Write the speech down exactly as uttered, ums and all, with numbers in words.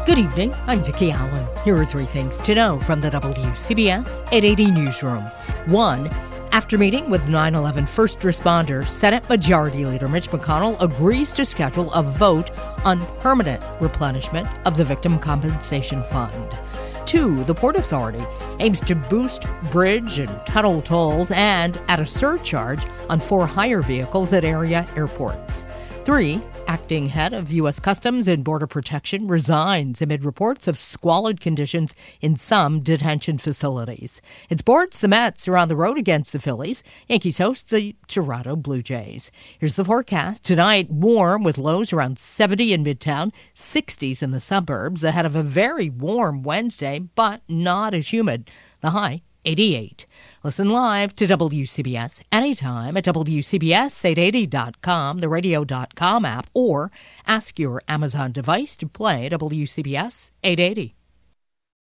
Good evening, I'm Vicki Allen. Here are three things to know from the W C B S eight eighty newsroom. One, after meeting with nine eleven first responders, Senate Majority Leader Mitch McConnell agrees to schedule a vote on permanent replenishment of the Victim Compensation Fund. Two, the Port Authority aims to boost bridge and tunnel tolls and add a surcharge on for-hire vehicles at area airports. Three, acting head of U S Customs and Border Protection resigns amid reports of squalid conditions in some detention facilities. In sports, the Mets are on the road against the Phillies. Yankees host the Toronto Blue Jays. Here's the forecast. Tonight, warm with lows around seventy in Midtown, sixties in the suburbs, ahead of a very warm Wednesday, but not as humid. The high, eighty-eight. Listen live to W C B S anytime at W C B S eight eighty dot com, the radio dot com app, or ask your Amazon device to play W C B S eight eighty.